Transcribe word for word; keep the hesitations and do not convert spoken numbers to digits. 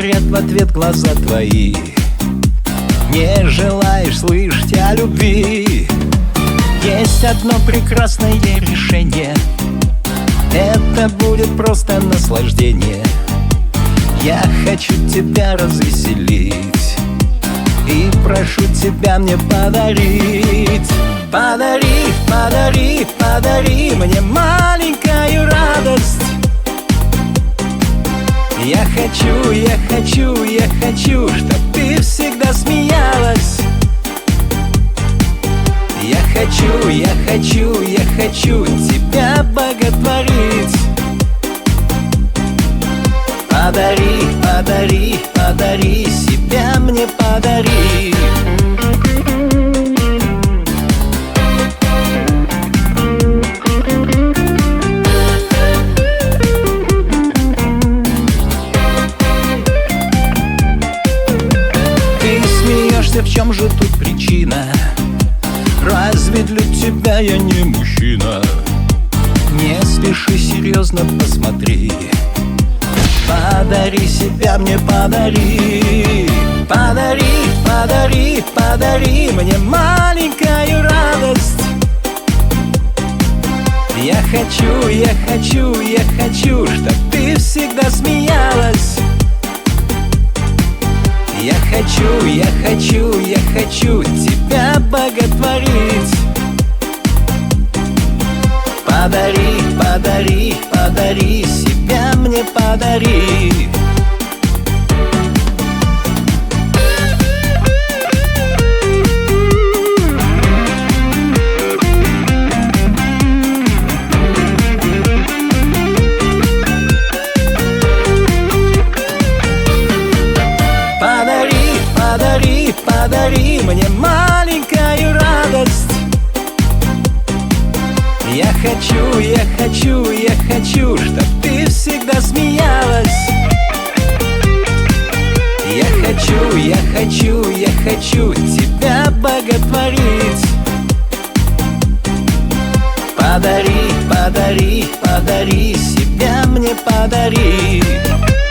горят в ответ глаза твои. Не желаешь слышать о любви. Есть одно прекрасное решение. Это будет просто наслаждение. Я хочу тебя развеселить и прошу тебя мне подарить. Подари, подари, подари мне маленькую радость. Я хочу, я хочу, я хочу, чтоб ты всегда смеялась. Я хочу, я хочу, я хочу тебя боготворить. Подари, подари, подари, себя мне подари. В чем же тут причина? Разве для тебя я не мужчина? Не спеши, серьезно посмотри. Подари себя мне, подари. Подари, подари, подари мне маленькую радость. Я хочу, я хочу, я хочу, чтоб ты всегда смеялась. Я хочу, я хочу, я хочу тебя боготворить. Подари, подари, подари, себя мне подари. Подари, подари мне маленькую радость. Я хочу, я хочу, я хочу, чтоб ты всегда смеялась. Я хочу, я хочу, я хочу тебя боготворить. Подари, подари, подари, себя мне подари.